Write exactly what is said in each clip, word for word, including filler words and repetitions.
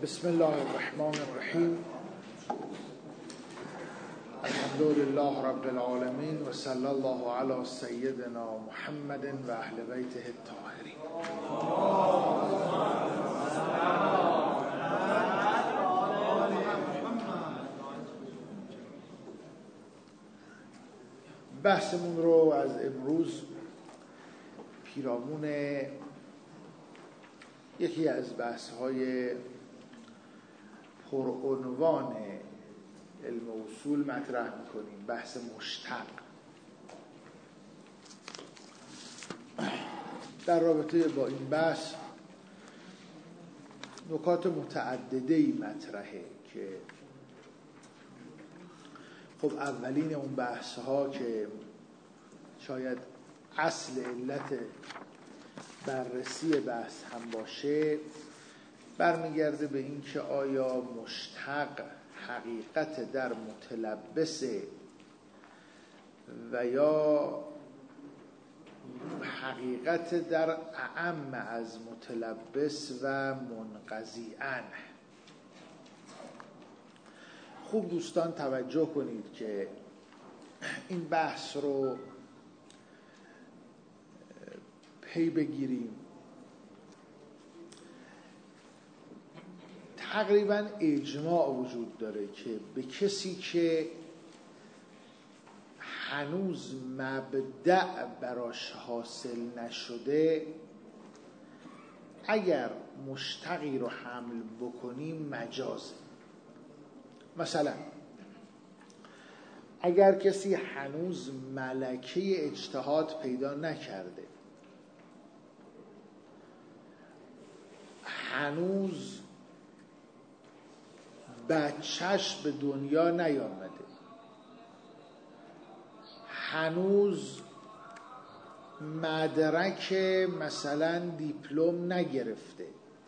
بسم الله الرحمن الرحیم. الحمد لله رب العالمین و صلی الله علی سیدنا محمد و اهل بیته الطاهرین. بحثمون رو از امروز پیرامون یکی از بحث‌های پرعنوان علم اصول مطرح می‌کنیم، بحث مشتق. در رابطه با این بحث نکات متعدده‌ای مطرحه که خب اولین اون بحث‌ها که شاید اصل علت بررسی بحث هم باشه برمیگرده به این که آیا مشتق حقیقت در متلبس و یا حقیقت در اعم از متلبس و منقضی‌اً. خوب دوستان توجه کنید که این بحث رو پی بگیریم. تقریبا اجماع وجود داره که به کسی که هنوز مبدأ براش حاصل نشده اگر مشتقی رو حمل بکنیم مجازه. مثلا اگر کسی هنوز ملکه اجتهاد پیدا نکرده، هنوز بچهش به دنیا نیامده، هنوز مدرک مثلا دیپلم نگرفته،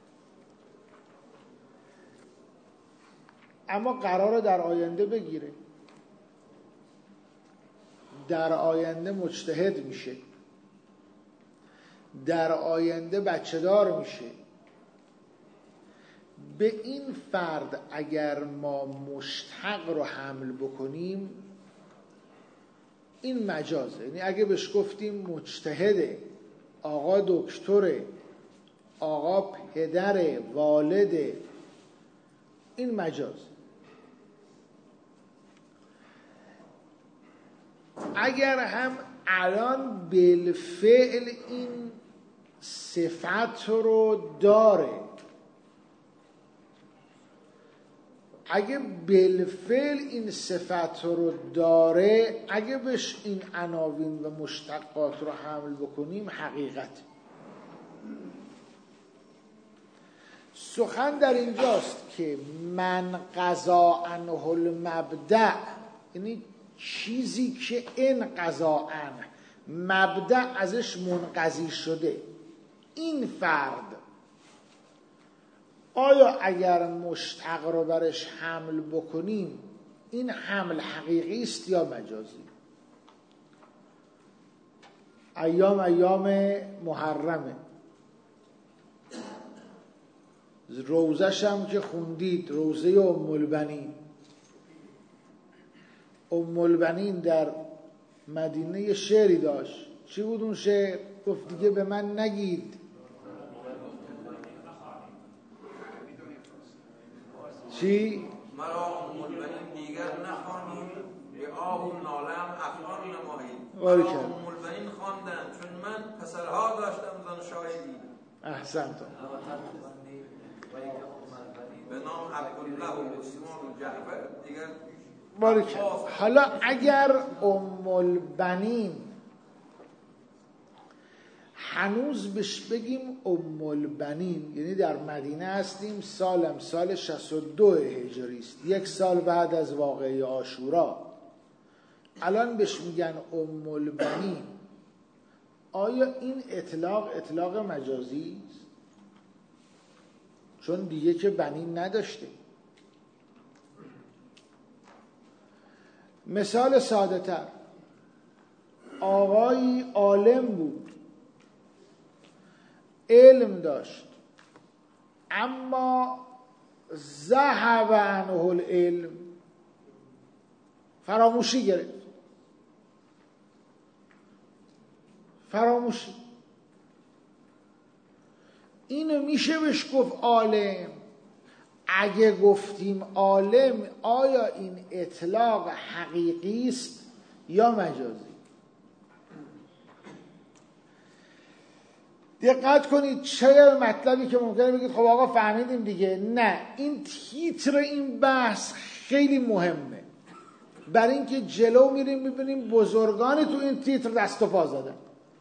اما قراره در آینده بگیره، در آینده مجتهد میشه، در آینده بچه دار میشه، به این فرد اگر ما مشتق رو حمل بکنیم این مجازه. یعنی اگه بهش گفتیم مجتهده، آقا دکتره، آقا پدره، والده، این مجازه. اگر هم الان بالفعل این صفت رو داره، اگه بالفعل این صفت رو داره، اگه بهش این عناوین و مشتقات رو حمل بکنیم حقیقت. سخن در اینجاست که من قضا عنه المبدأ، یعنی چیزی که این قضا عنه مبدأ ازش منقضی شده، این فرد آیا اگر مشتق رو برش حمل بکنیم این حمل حقیقی است یا مجازی؟ ایام ایام محرمه، روزش هم که خوندید، روزه ام البنین. ام البنین در مدینه شعری داشت. چی بود اون شعر؟ گفت دیگه به من نگید چی؟ مرا ام البنین دیگر نخوانید، به آه و ناله‌ام افغان نمایید. مرا ام البنین خواندند چون من پسرها داشتم زن شاهدی. احسنت. به نام عبدالله و عثمان و جعفر دیگر باریکه. حالا اگر ام البنین هنوز بهش بگیم ام البنین، یعنی در مدینه هستیم، سالم سال شصت و دو هجری است، یک سال بعد از واقعه عاشورا، الان بهش میگن ام البنین، آیا این اطلاق اطلاق مجازی است؟ چون دیگه که بنین نداشته. مثال ساده تر، آقایی عالم بود، علم داشت، اما ذهب عنه العلم، فراموشی گرفت. فراموشی. اینو میشه بهش گفت عالم. اگه گفتیم عالم، آیا این اطلاق حقیقی است یا مجازی؟ دقت کنید. چه مطلبی که ممکنه بگید خب آقا فهمیدیم دیگه. نه، این تیتر این بحث خیلی مهمه، برای اینکه جلو میریم میبینیم بزرگانی تو این تیتر دست و پا زدن.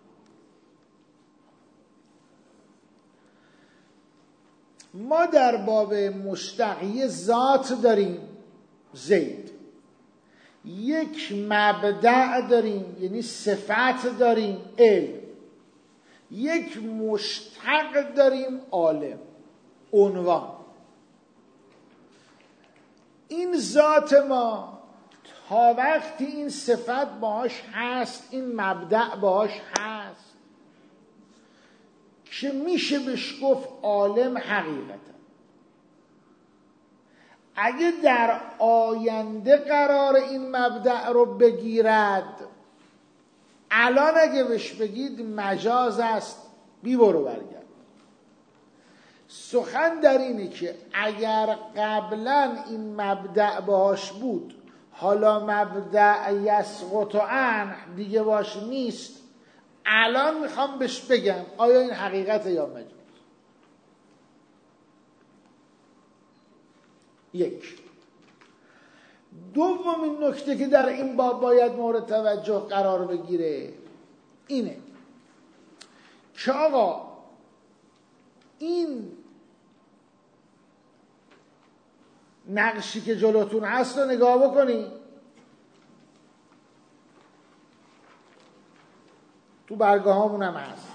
ما در باب مشتق یه ذات داریم زید، یک مبدأ داریم یعنی صفت داریم علم، یک مشتق داریم عالم عنوان. این ذات ما تا وقتی این صفت باهاش هست، این مبدأ باهاش هست، که میشه بهش گفت عالم حقیقتا. اگه در آینده قرار این مبدأ رو بگیرد، الان اگه بهش بگید مجاز است، بی برو برگرد. سخن در اینه که اگر قبلا این مبدأ باهاش بود، حالا مبدأ یسقط عنه دیگه باش نیست، الان میخوام بهش بگم آیا این حقیقت یا مجاز. یک. دومین نکته که در این باب باید مورد توجه قرار بگیره اینه که آقا این نقشی که جلوتون هست رو نگاه بکنی، تو برگاه هامون هم هست.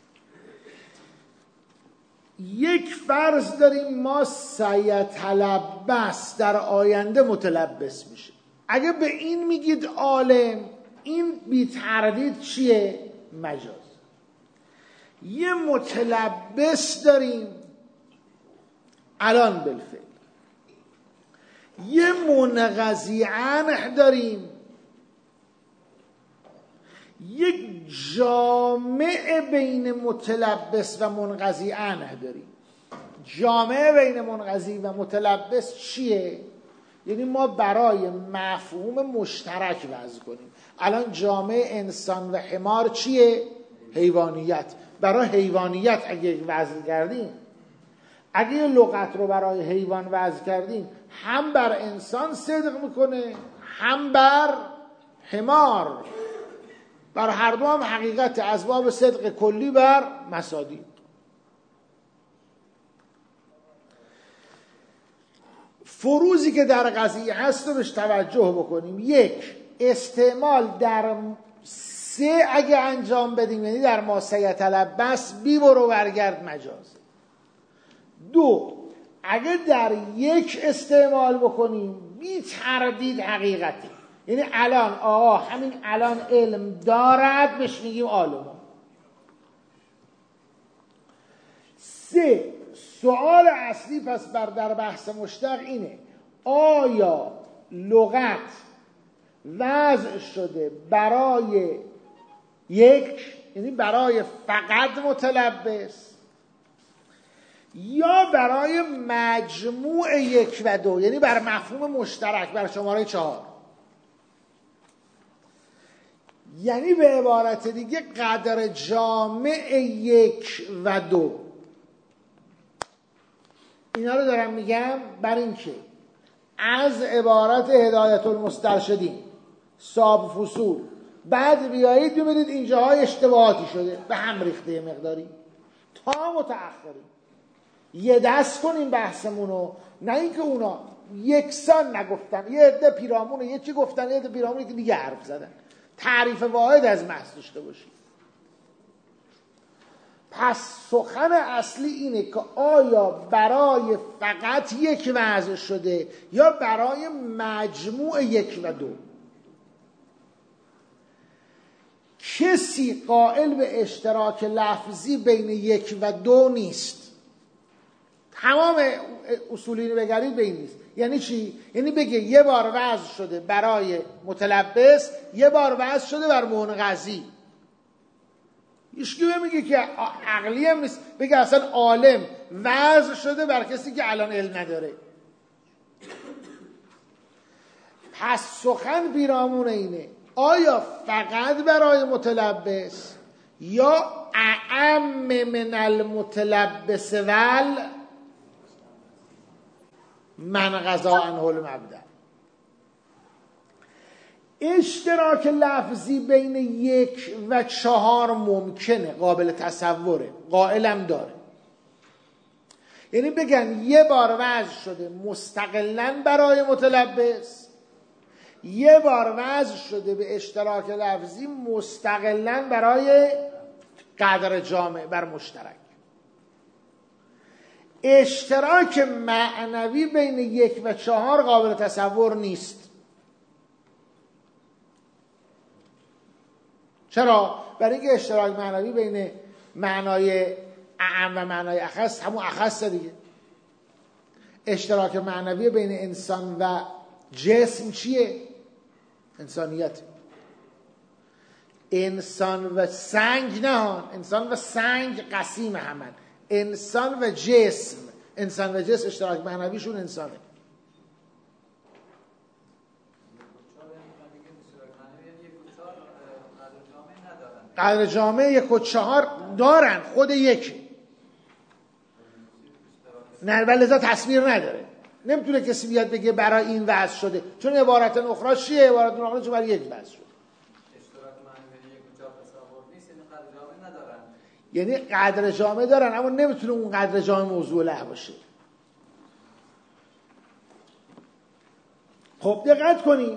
یک فرض داریم ما سیتلبس، در آینده متلبس میشه. اگه به این میگید عالم، این بی تردید چیه؟ مجاز. یه متلبس داریم الان بالفعل، یه منقضی عنه داریم، یک جامع بین متلبس و منقضی عنه داریم. جامع بین منقضی و متلبس چیه؟ یعنی ما برای مفهوم مشترک وضع کنیم. الان جامع انسان و حمار چیه؟ حیوانیت. برای حیوانیت اگه وضع کردیم، اگه یه لغت رو برای حیوان وضع کردیم، هم بر انسان صدق میکنه هم بر حمار. بر هر دو هم حقیقت، از باب صدق کلی بر مصادیق. فروزی که در قضیه هست رو بهش توجه بکنیم. یک، استعمال در سه اگه انجام بدیم، یعنی در ما سیتلبس، بی برو برگرد مجاز. دو، اگه در یک استعمال بکنیم، بی تردید حقیقتی. یعنی الان آقا همین الان علم دارد، بهش میگیم عالم. سه، سوال اصلی پس بر در بحث مشتق اینه: آیا لغت وضع شده برای یک، یعنی برای فقط متلبس، یا برای مجموع یک و دو، یعنی بر مفهوم مشترک، بر شماره چهار؟ یعنی به عبارت دیگه قدر جامع یک و دو. اینا رو دارم میگم بر این که از عبارت هدایت المسترشدین ساب فصول بعد بیایید ببینید اینجاهای اشتباهاتی شده، به هم ریخته مقداری تا متأخرین. یه دست کنیم بحثمونو، نه اینکه اونا یکسان نگفتن، یه عده پیرامونه یه چی گفتن، یه عده پیرامونه که دیگه حرف زدن. تعریف واحد از محض داشته باشید. پس سخن اصلی اینه که آیا برای فقط یک وضع شده یا برای مجموع یک و دو. کسی قائل به اشتراک لفظی بین یک و دو نیست. تمام اصولی رو بگرید به این نیست. یعنی چی؟ یعنی بگه یه بار وضع شده برای متلبس، یه بار وضع شده بر منقضی. هیچکی میگه که عقلی هم نیست بگه اصلا عالم وضع شده بر کسی که الان علم نداره. پس سخن پیرامون اینه آیا فقط برای متلبس یا اعم من المتلبس ول من قضا عنه المبدأ. اشتراک لفظی بین یک و چهار ممکنه، قابل تصوره، قائلم داره. یعنی بگن یه بار وضع شده مستقلاً برای متلبس، یه بار وضع شده به اشتراک لفظی مستقلاً برای قدر جامع بر مشترک. اشتراک معنوی بین یک و چهار قابل تصور نیست. چرا؟ برای اینکه اشتراک معنوی بین معنای اعم و معنای اخص همون اخص دیگه. اشتراک معنوی بین انسان و جسم چیه؟ انسانیت. انسان و سنگ نه، انسان و سنگ قسیم همن. انسان و جسم، انسان و جسم اشتراک معنویشون انسانه. قدر جامعه یک و چهار دارن، خود یک نه، ولی لذا تصویر نداره. نمیتونه کسی بیاد بگه برای این وضع شده، چون عبارت اخرى چیه؟ عبارت اخرى چون برای یک وضع شده. اشتراک معنوی یک و چهار تصور نیست، یعنی قدر جامعه ندارن. یعنی قدر جامعه دارن اما نمیتونه اون قدر جامعه موضوع له باشه. خب دقت کنید،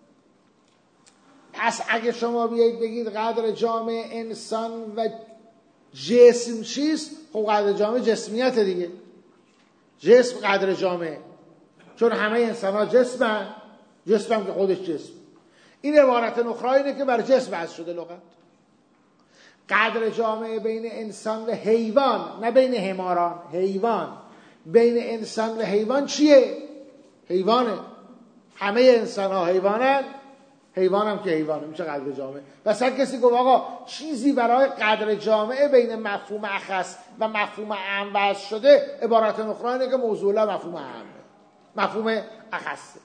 پس اگه شما بیایید بگید قدر جامع انسان و جسم چیست، خب قدر جامع جسمیت دیگه. جسم قدر جامع، چون همه انسان ها جسمن، جسم هم که خودش جسم. این عبارت اخرى اینه که بر جسم وضع شده لغت. قدر جامع بین انسان و حیوان، نه بین حماران، حیوان. بین انسان و حیوان چیه؟ حیوانه. همه انسان ها حیوانن، حیوان هم که حیوانه، میشه قدر جامع. بس هر کسی گفت آقا چیزی برای قدر جامعه بین مفهوم اخص و مفهوم اعم وضع شده، عبارت اخرى اینه که موضوع مفهوم اعم، مفهوم اخصه.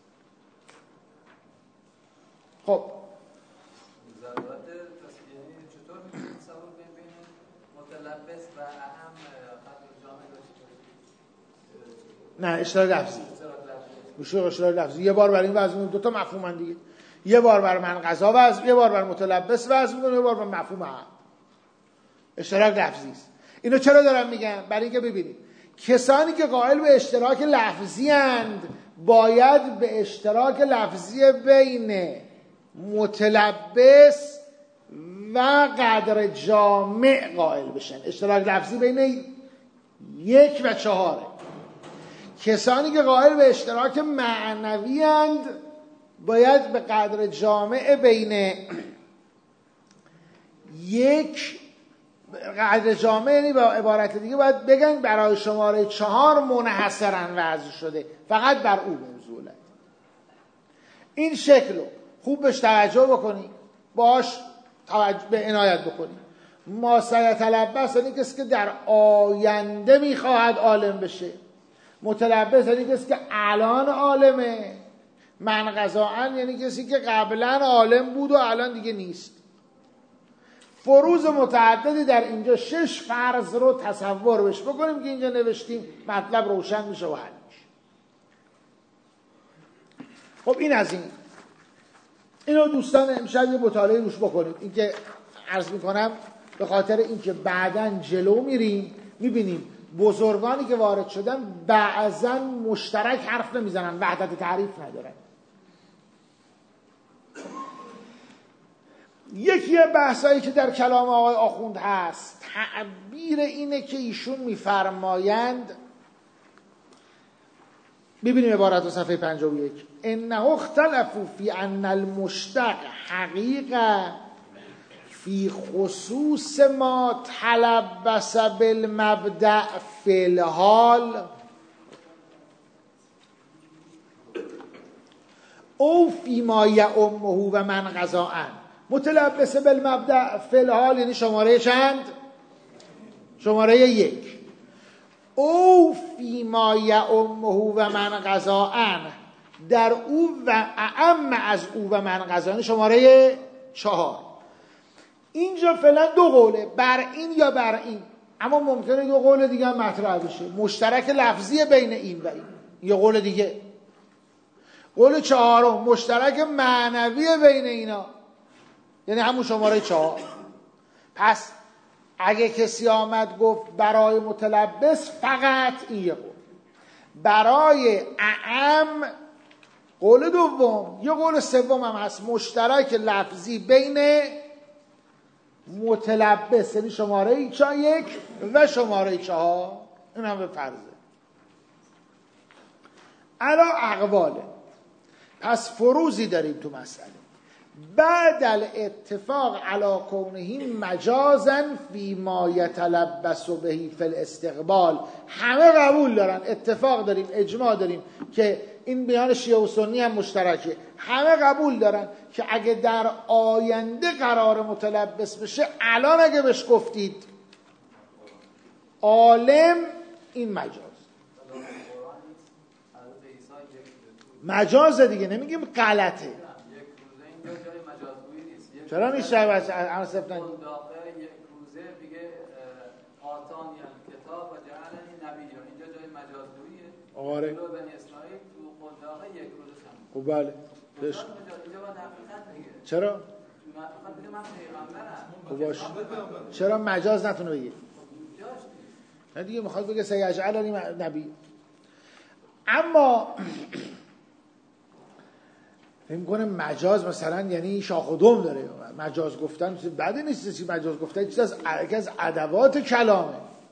خب ضرورت تصویری چطور میشه تصور بین متلبس و اعم قدر جامعه داشته؟ نه، اشتراک لفظی. میشه اشتراک لفظی. یه بار برای این وضع میکنیم، دو تا مفهومن دیگه. یه بار بر من قضا وضع، یه بار بر متلبس وضع میکنه، یه بار بر مفهوم اعم. اشتراک لفظی است. اینو چرا دارم میگم؟ برای اینکه ببینید کسانی که قائل به اشتراک لفظی اند باید به اشتراک لفظی بین متلبس و قدر جامع قائل بشن. اشتراک لفظی بین یک و چهاره. کسانی که قائل به اشتراک معنوی اند باید به قدر جامع بین یک قدر جامع، یعنی با عبارت دیگه باید بگن برای شماره چهار منحصرا وضع شده، فقط بر او موضوعه. این شکل رو خوب بهش توجه بکنی، باش توجه به عنایت بکنی. ما سیتلبس یعنی کسی که در آینده میخواهد عالم بشه. متلبس یعنی کسی که الان عالمه. من قضاءن یعنی کسی که قبلا عالم بود و الان دیگه نیست. فروض متعددی در اینجا، شش فرض رو تصور بش بکنیم که اینجا نوشتیم، مطلب روشن میشه و حل میشه. خب این از این. اینو دوستان امشب یه مطالعه روش بکنیم. این که عرض میکنم به خاطر اینکه بعداً جلو میریم میبینیم بزرگانی که وارد شدن بعضاً مشترک حرف نمیزنن، وحدت تعریف ندارن. یکی بحثایی که در کلام آقای آخوند هست، تعبیر اینه که ایشون میفرمایند، ببینیم عبارت و صفحه پنجاه و یک. انه اختلفوا فی ان المشتق حقیقه فی خصوص ما تلبس بالمبدأ فی الحال او فی ما یعمه و من قضاءن. متلبس بالمبدأ فی الحال یعنی شماره چند؟ شماره یک. او فی ما یعمه و من قضاءن، در او و اعم از او و من قضاءن شماره چهار. اینجا فعلا دو قوله، بر این یا بر این، اما ممکنه دو قول دیگه هم مطرح بشه، مشترک لفظی بین این و این. یه قول دیگه، قول چهارم مشترک معنوی بین اینا، یعنی همون شماره چهار. پس اگه کسی آمد گفت برای متلبس فقط این یه قول، برای اعم قول دوم، یه قول سوم هم هست مشترک لفظی بین متلبس، یعنی شماره یک و شماره چهار. این هم به فرضه علا اقواله. پس فروزی داریم تو مسئله. بعد الاتفاق علی کونه مجازا فی ما یتلبس بهی فی الاستقبال، همه قبول دارن، اتفاق داریم، اجماع داریم که این بیان شیعه و سنی هم مشترکه، همه قبول دارن که اگه در آینده قرار متلبس بشه، الان اگه بهش گفتید عالم، این مجاز مجازه دیگه، نمیگیم غلطه. چرا نیست شاید اما سفتن یک روزه میگه آتان یا کتاب و جعلنی نبی، اینجا جای مجازگوییه. آره جلو بنی اسرائیل تو قلداقه یک روزه شد. خب بله اینجا باید حقیقت بگه. چرا؟ من بگه من پیغمبرم. خب باش. چرا مجاز نتونه بگه؟ نه دیگه میخواد بگه سیجعلنی نبی. اما فکر کنه مجاز مثلا یعنی شاخ و دم داره. مجاز گفتن بعد نیست، چیزی مجاز گفتن چیز از از ادوات کلامه.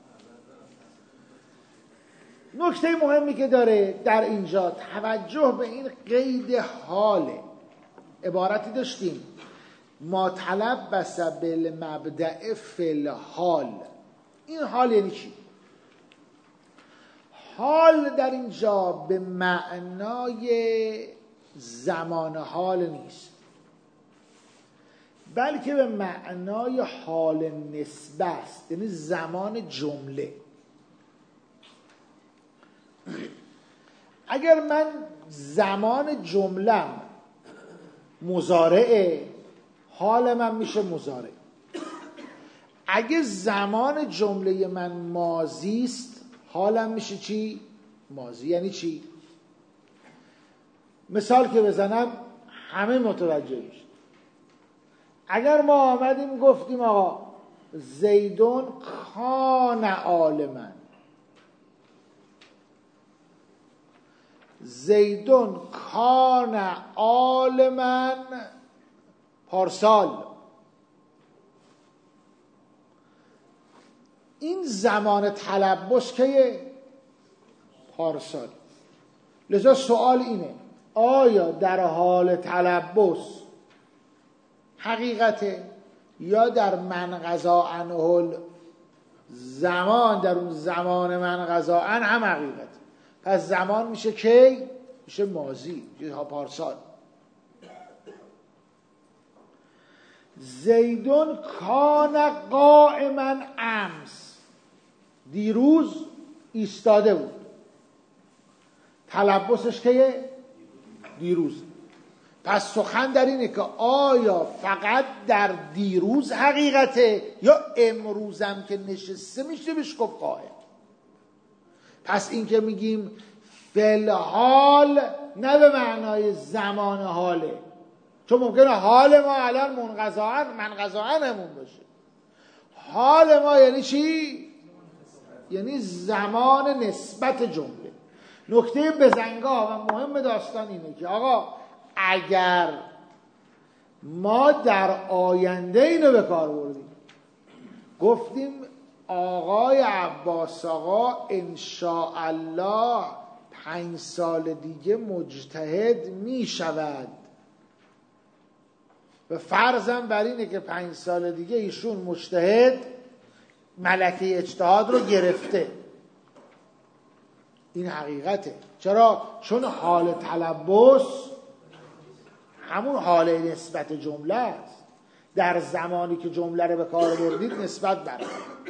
نکته مهمی که داره در اینجا توجه به این قید حاله. عبارتی داشتیم ما تلبس بالمبدأ فی الحال. این حال یعنی چی؟ حال در اینجا به معنای زمان حال نیست، بلکه به معنای حال نسبه است، یعنی زمان جمله. اگر من زمان جملم مضارعه، حال من میشه مضارع. اگه زمان جمله من ماضی است، حالم میشه چی؟ ماضی. یعنی چی؟ مثال که بزنم همه متوجه میشه. اگر ما آمدیم گفتیم آقا زیدون کان عالما، زیدون کان عالما پارسال، این زمان تلبس که پارسال. لذا سوال اینه آیا در حال تلبس حقیقته یا در من قضا عنه زمان، در اون زمان من قضا عنه هم حقیقته. پس زمان میشه کی؟ میشه ماضی، میشه پارسال. زیدون کان قائما امس، دیروز ایستاده بود. تلبسش که دیروز. پس سخن در اینه که آیا فقط در دیروز حقیقته یا امروزم که نشسته میشه بهش گفت قائم. پس این که میگیم فلحال نه به معنای زمان حاله، چون ممکنه حال ما الان منقضاعن منقضاعنمون باشه. حال ما یعنی چی؟ یعنی زمان نسبت جمله. نکته بزنگاه و مهم داستان اینه که آقا اگر ما در آینده اینو به کار بردیم، گفتیم آقای عباس آقا انشاءالله پنج سال دیگه مجتهد می شود، و فرضم بر اینه که پنج سال دیگه ایشون مجتهد ملکه اجتهاد رو گرفته. این حقیقته. چرا؟ چون حال تلبس همون حال نسبت جمله است. در زمانی که جمله رو به کار بردید نسبت برای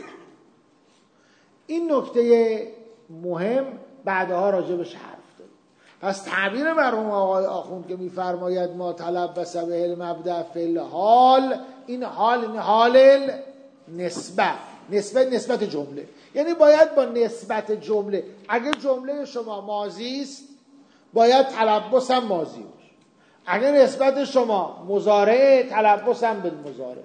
این نکته مهم بعدها راجبش حرف داریم. پس تعبیر مرحوم آقای آخوند که میفرماید ما تلبس به المبدأ فی الحال، این حال این حال نسبت نسبت نسبت جمله، یعنی باید با نسبت جمله، اگر جمله شما ماضی است باید تلبس هم ماضی باشه، اگر نسبت شما مضارع تلبس هم بالمضارع.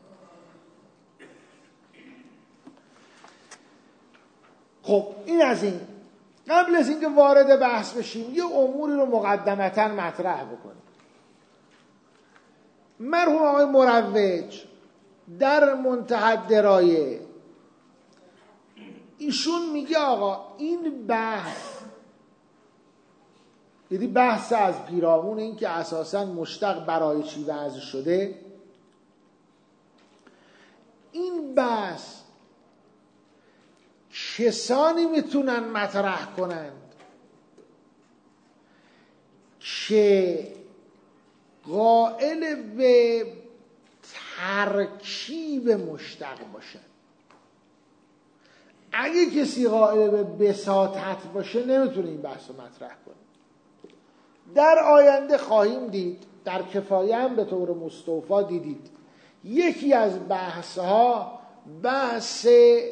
خب این از این. قبل از اینکه وارد بحث بشیم یه اموری رو مقدمتاً مطرح بکنیم. مرحوم آقای مروج در منتهی الدرایه ایشون میگه آقا این بحث، یعنی بحث از پیرامون این که اساساً مشتق برای چی وضع شده، این بحث کسانی میتونن مطرح کنند که قائل به ترکیب مشتق باشن. اگه کسی قائل به بساطت باشه نمیتونه این بحث رو مطرح کنه. در آینده خواهیم دید، در کفایه هم به طور مستوفا دیدید، یکی از بحث ها بحث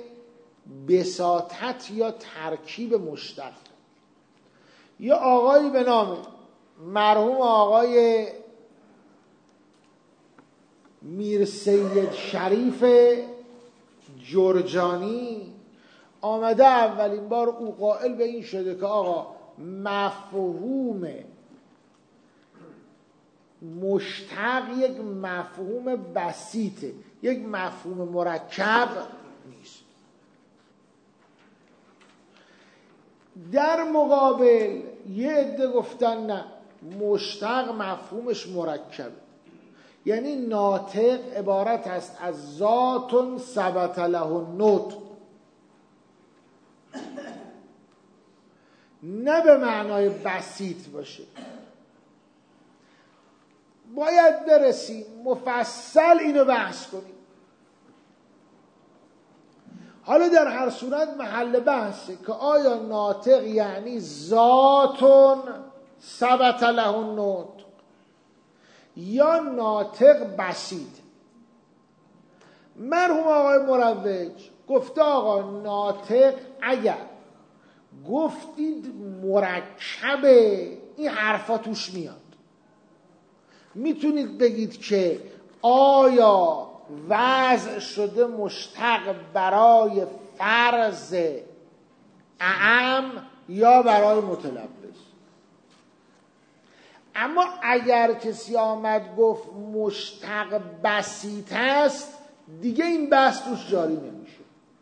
بساطت یا ترکیب مشتق. یا آقایی به نام مرحوم آقای میر سید شریف جرجانی آمده اولین بار او قائل به این شده که آقا مفهوم مشتق یک مفهوم بسیطه، یک مفهوم مرکب نیست. در مقابل یه عده گفتن نه، مشتق مفهومش مرکبه، یعنی ناطق عبارت است از ذات ثبت له النطق، نه به معنای بسیط باشه. باید برسیم مفصل اینو بحث کنیم. حالا در هر صورت محل بحثه که آیا ناطق یعنی ذاتون ثبت له النطق یا ناطق بسیط. مرحوم آقای مروج گفته آقا ناطق اگر گفتید مرکبه، این حرفا توش میاد. میتونید بگید که آیا وضع شده مشتق برای فرض اعم یا برای متلبس. اما اگر کسی آمد گفت مشتق بسیط است، دیگه این بحث توش جاری نمیشه.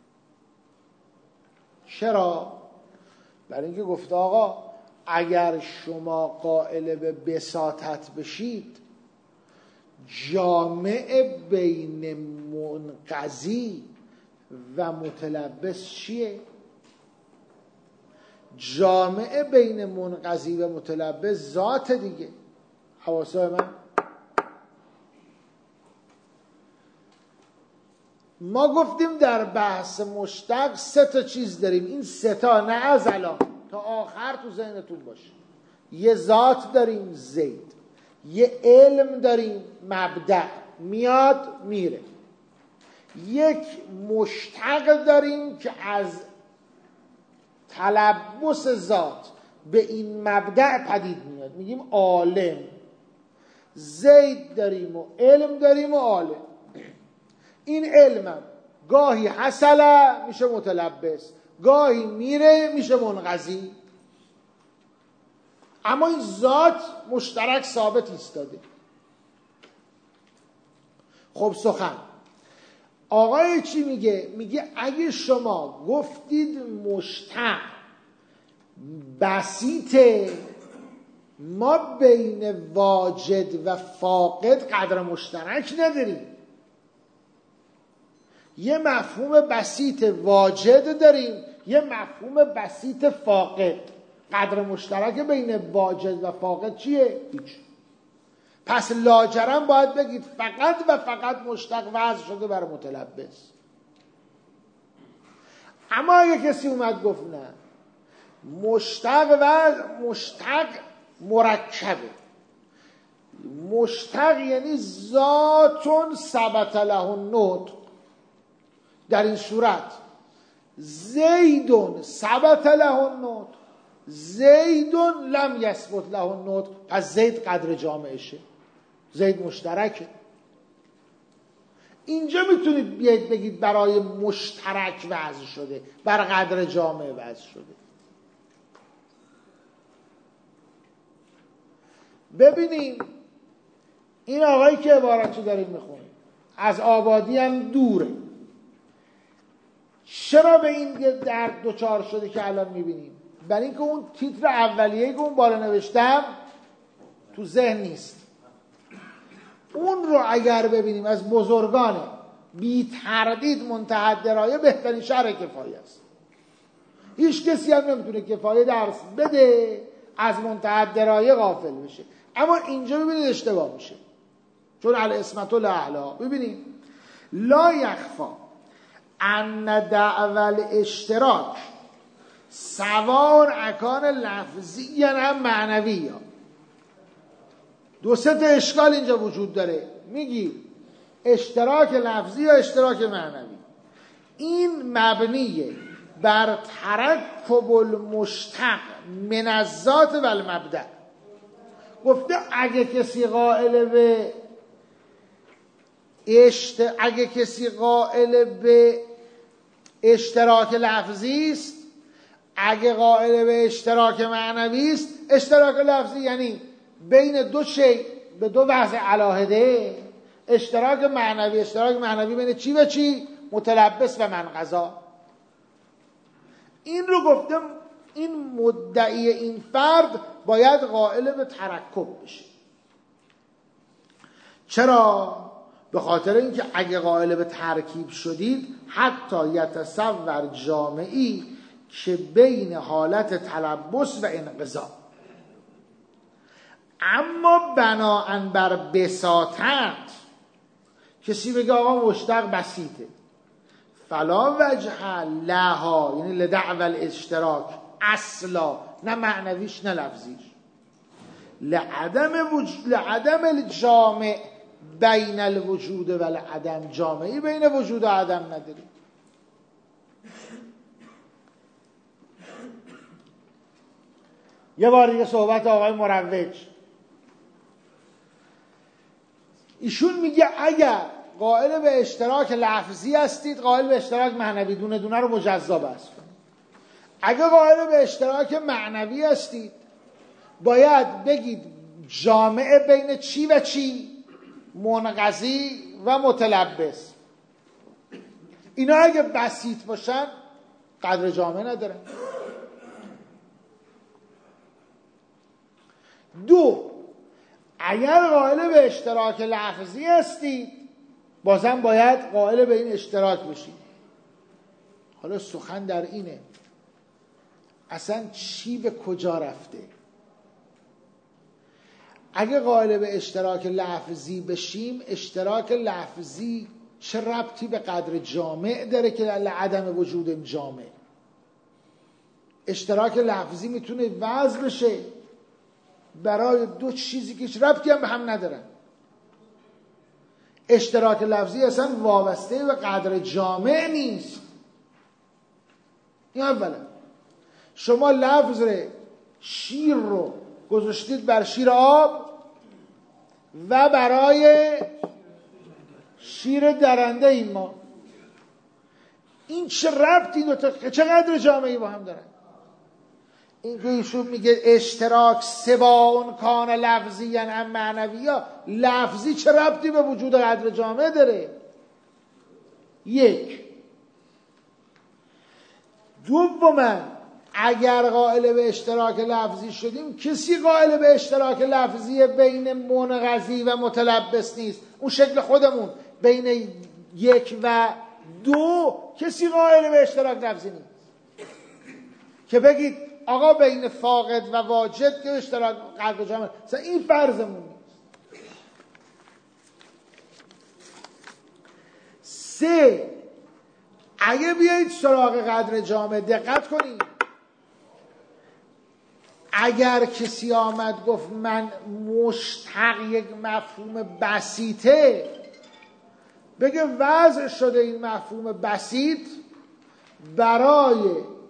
چرا؟ برای اینکه گفته آقا اگر شما قائل به بساطت بشید، جامع بین منقضی و متلبس چیه؟ جامع بین منقضی و متلبس ذات دیگه. حواسای من، ما گفتیم در بحث مشتق سه تا چیز داریم. این سه تا نه از الان تا آخر تو ذهنتون باشه. یه ذات داریم زید، یه علم داریم مبدأ میاد میره، یک مشتق داریم که از تلبس ذات به این مبدأ پدید میاد، میگیم عالم. زید داریم و علم داریم و عالم. این علمم گاهی حصله میشه متلبس، گاهی میره میشه منقضی، اما این ذات مشترک ثابت ایستاده. خب سخن آقای چی میگه؟ میگه اگه شما گفتید مشتق بسیطه، ما بین واجد و فاقد قدر مشترک نداریم. یه مفهوم بسیط واجد داریم، یه مفهوم بسیط فاقد. قدر مشترک بین واجد و فاقد چیه؟ هیچ. پس لاجرم باید بگید فقط و فقط مشتق وضع شده برای متلبس. اما اگه کسی اومد گفت نه، مشتق و مشتق مرکبه، مشتق یعنی ذاتون ثبت له النطق، در این صورت زیدون ثبت له النطق، زیدون لم یثبت له النطق، پس زید قدر جامعشه، زید مشترکه. اینجا میتونید بیاید بگید برای مشترک وضع شده، بر قدر جامعه وضع شده. ببینیم این آقایی که عبارتو داریم میخونیم از آبادی هم دوره، چرا به این درد دوچار شده که الان میبینیم؟ برای اینکه اون تیتر اولیه که اون بالا نوشتم تو ذهن نیست. اون رو اگر ببینیم از بزرگان بی تردید منتهی درایه بهترین شرح کفایه است. هیچ کسی هم نمیتونه کفایه درس بده از منتهی درایه غافل بشه. اما اینجا ببینید اشتباه میشه، چون الاسمت الاعلی. ببینید لا یخفا ان دعوی الاشتراک سواء اکان لفظی یا هم معنوی. یا دو سه تا اشکال اینجا وجود داره. میگی اشتراک لفظی یا اشتراک معنوی. این مبنیه بر ترکب المشتق من الذات و المبدأ. گفته اگه کسی قائل به اشت... اگه کسی قائل به اشتراک لفظی است، اگه قائل به اشتراک معنوی است. اشتراک لفظی یعنی بین دو شی به دو وضع علاهده. اشتراک معنوی اشتراک معنوی بین چی و چی؟ متلبس و منقضا. این رو گفتم این مدعی این فرد باید قائل به ترکب بشه. چرا؟ به خاطر اینکه اگه قائل به ترکیب شدید حتی یتصور جامعی که بین حالت تلبس و انقضا. اما بناءً بر بساطت کسی بگه آقا مشتق بسیطه، فلا وجه لها، یعنی لدعوی الاشتراک اصلا، نه معنویش نه لفظیش، لعدم وجود لعدم الجامع بین الوجود و العدم. جامعی بین وجود و عدم نداری. یه بار دیگه صحبت آقای مروج، ایشون میگه اگر قائل به اشتراک لفظی هستید قائل به اشتراک معنوی، دونه دونه رو مجزا بس کنید. اگر قائل به اشتراک معنوی هستید باید بگید جامعه بین چی و چی؟ منقضی و متلبس. اینا اگه بسیط باشن قدر جامعه ندارن. دو، اگر قائل به اشتراک لفظی هستید بازم باید قائل به این اشتراک بشید. حالا سخن در اینه اصلا چی به کجا رفته؟ اگه قائل به اشتراک لفظی بشیم، اشتراک لفظی چه ربطی به قدر جامع داره که لعدم وجود جامع؟ اشتراک لفظی میتونه وضع بشه برای دو چیزی که هیچ ربطی هم به هم ندارن. اشتراک لفظی اصلا وابسته به قدر جامع نیست. این اولا. شما لفظ شیر رو گذاشتید بر شیر آب و برای شیر درنده این ما. این چه ربطی دو تا چقدر جامعی با هم دارن؟ این که ایشون میگه اشتراک سواء کان لفظی یعنی هم معنوی، یا لفظی چه ربطی به وجود قدر جامعه داره؟ یک. دوما اگر قائل به اشتراک لفظی شدیم، کسی قائل به اشتراک لفظی بین منقضی و متلبس نیست. اون شکل خودمون بین یک و دو کسی قائل به اشتراک لفظی نیست که بگید آقا بین فاقد و واجد که اشتراک قدر جامعه، مثلا این فرضمون نیست. سه، اگه بیایید سراغ قدر جامعه دقت کنید، اگر کسی آمد گفت من مشتق یک مفهوم بسیطه، بگه وضع شده این مفهوم بسیط برای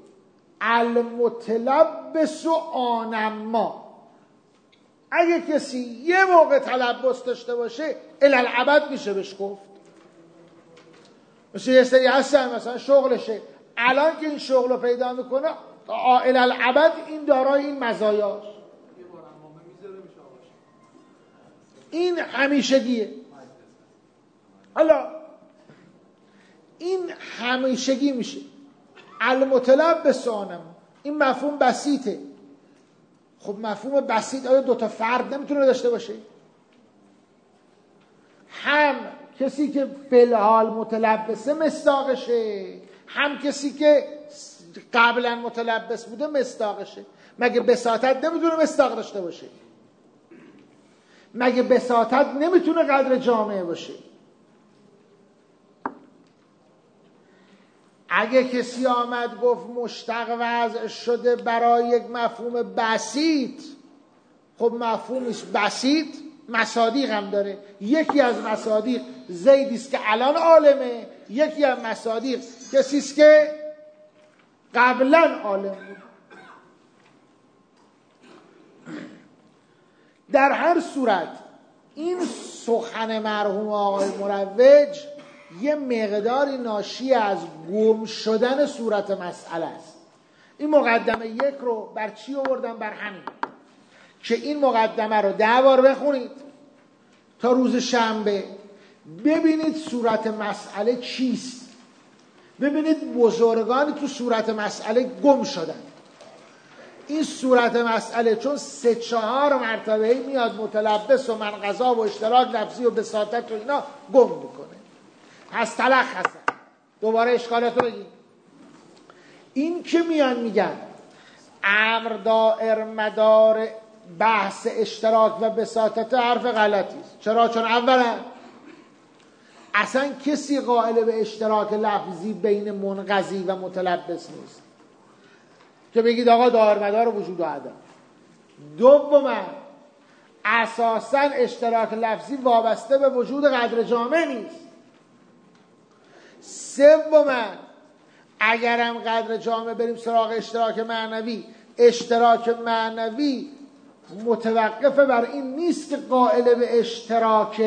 المتلبس و آنما. اگه کسی یه موقع تلبس داشته باشه الالعبد میشه بهش گفت. مثل یه سری هستن مثلا شغلشه، الان که این شغل رو پیدا میکنه الالعبد این دارای این مزایاست، این همیشگیه. حالا این همیشگی میشه المتلبس آنما، این مفهوم بسیطه. خب مفهوم بسیط آیا دوتا فرد نمیتونه داشته باشه؟ هم کسی که فی الحال متلبسه مصداقشه، هم کسی که قبلا متلبس بوده مصداقشه. مگه بساطت نمیتونه مصداق داشته باشه؟ مگه بساطت نمیتونه قدر جامعه باشه؟ اگه کسی آمد گفت مشتق وضع شده برای یک مفهوم بسیط، خب مفهومش بسیط مصادیق هم داره. یکی از مصادیق زیدی است که الان عالمه، یکی از مصادیق کسی است که قبلا عالم بود. در هر صورت این سخن مرحوم آقای مروج یه مقداری ناشی از گم شدن صورت مسئله است. این مقدمه یک رو بر چی آوردم؟ بر همین که این مقدمه رو ده بار بخونید تا روز شنبه، ببینید صورت مسئله چیست، ببینید بزرگانی تو صورت مسئله گم شدن. این صورت مسئله چون سه چهار مرتبه میاد متلبس و منقضا و اشتراک لفظی و بساطت و اینا گم میکنه. پس تلخص دوباره اشکالاتو بگید. این که میان میگن امر دائر مدار بحث اشتراک و بساطت حرف غلطی است. چرا؟ چون اولا اصلا کسی قائل به اشتراک لفظی بین منقضی و متلبس نیست که بگید آقا دائر مدار وجود و عدم. دوما اساسا اشتراک لفظی وابسته به وجود قدر جامع نیست. سوما اگرم قدر جامع بریم سراغ اشتراک معنوی، اشتراک معنوی متوقف بر این نیست که قائل به اشتراک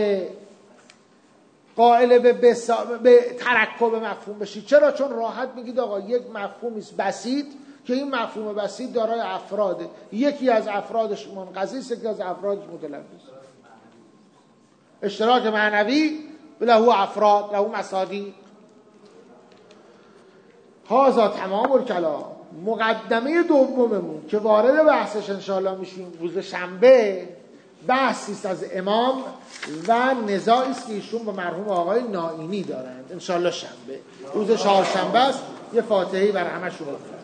قائل به, بسا... به ترکب مفهوم بشید. چرا؟ چون راحت میگید آقا یک مفهومی است بسیط که این مفهوم بسیط دارای افراده، یکی از افرادش منقضی است، یکی از افرادش متلبس. اشتراک معنوی له افراد، له مصادیق. هذا تمام الکلام. مقدمه دوممون که وارد بحثش انشاءالله میشیم روز شنبه، بحثی است از امام و نزاعی است که ایشون با مرحوم آقای نائینی دارند. انشاءالله شنبه، روز چهارشنبه است. یه فاتحه‌ای بر همشون